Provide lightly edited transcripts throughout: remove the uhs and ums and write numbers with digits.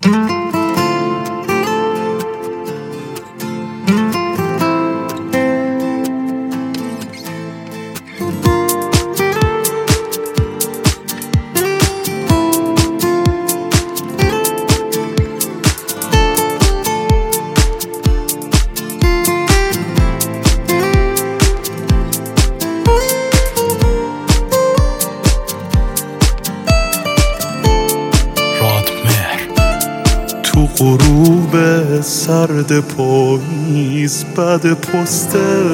غروب سرد پاییز بعد پست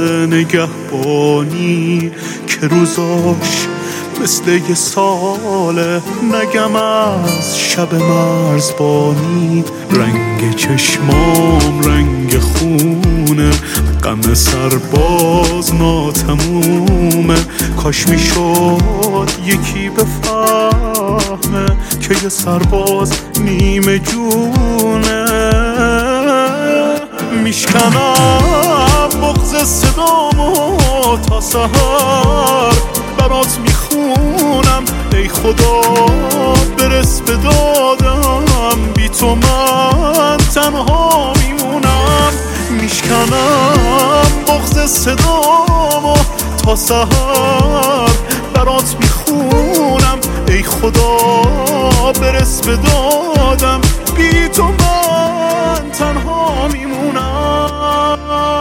نگهبانی که روزاش مثل یه ساله، نگم از شب مرزبانی. رنگ چشمام رنگ خونه، غم سرباز ناتمومه. کاش میشد یکی بفهمه که یه سرباز نیمه جونه. میشکنم بغض صدامو تا سحر برات میخونم. ای خدا برس به دادم، بی تو من تنها میمونم. میشکنم بغض صدامو تا سحر برات میخونم. ای خدا برس به دادم، بی تو من تنها میمونم.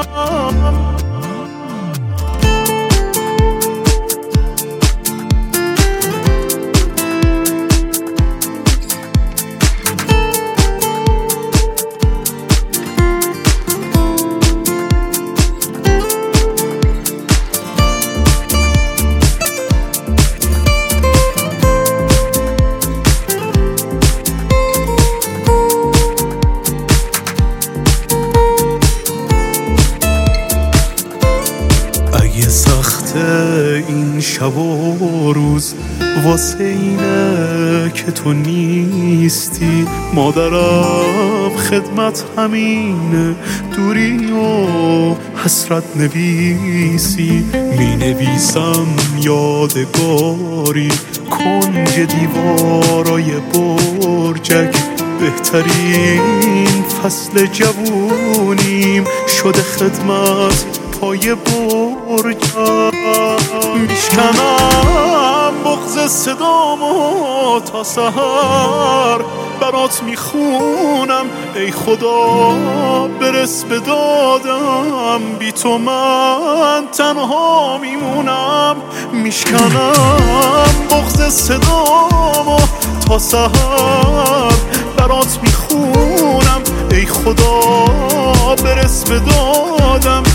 این شب و روز واسه اینه که تو نیستی. مادرم خدمت همینه، دوری و حسرت نویسی. می نویسم یادگاری کنج دیوارای برجک. بهترین فصل جوونیم شده خدمت پای برجم. میشکنم بغض صدامو تا سحر برات میخونم. ای خدا برس به دادم، بی تو من تنها میمونم. میشکنم بغض صدامو تا سحر برات میخونم. ای خدا برس به دادم،